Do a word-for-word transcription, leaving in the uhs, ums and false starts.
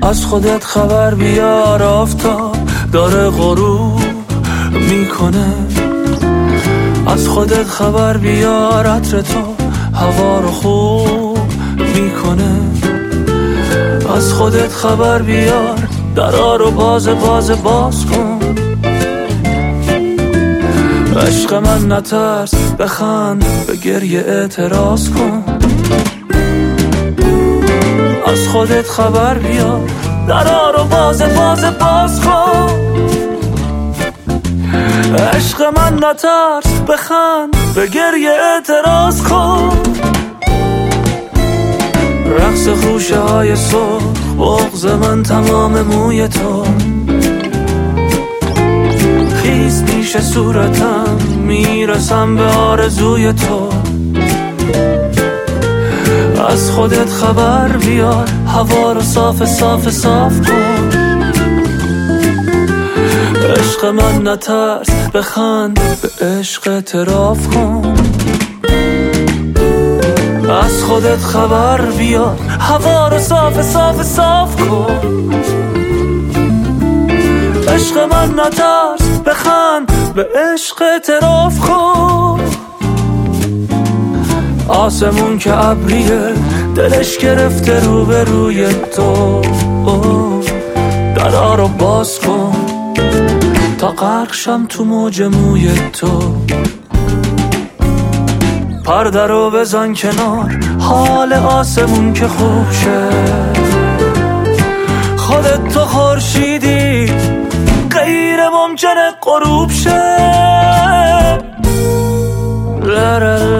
از خودت خبر بیار، آفتاب داره غروب میکنه. از خودت خبر بیار، عطر تو هوا رو خوب میکنه. از خودت خبر بیار، درا رو باز باز باز کن. عشق من نترس، بخند، به گریه اعتراض کن. از خودت خبر بیار، درا رو باز باز باز کن. عشق من نترس، بخند، به گریه اعتراض کن. رقص خوشه های سرخ، بغض من تمام موی تو. خیز پیش صورتم، میرسم به آرزوی تو. از خودت خبر بیار، هوا رو صاف صاف صاف کن. عشق من نترس، بخند، به عشق اعتراف کن. از خودت خبر بیار، هوا رو صاف صاف صاف کن. عشق من نترس، بخند، به عشق اعتراف کن. آسمون که ابریه، دلش گرفته رو به روی تو. درا رو باز کن تا غرق شم تو موج موی تو. پرده رو بزن کنار، حال آسمون که خوب شه. خودت تو خورشیدی، غیر ممکنه غروب شه. لا لا